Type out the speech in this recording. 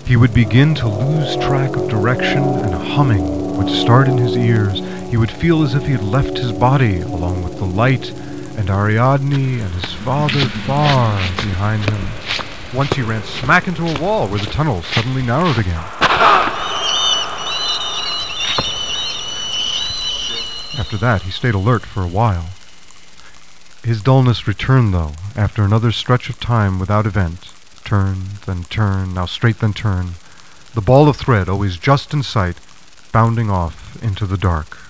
He would begin to lose track of direction, and a humming would start in his ears. He would feel as if he had left his body, along with the light and Ariadne and his father far behind him. Once he ran smack into a wall where the tunnel suddenly narrowed again. After that, he stayed alert for a while. His dullness returned, though, after another stretch of time without event. Turn, then turn, now straight, then turn. The ball of thread always just in sight, bounding off into the dark.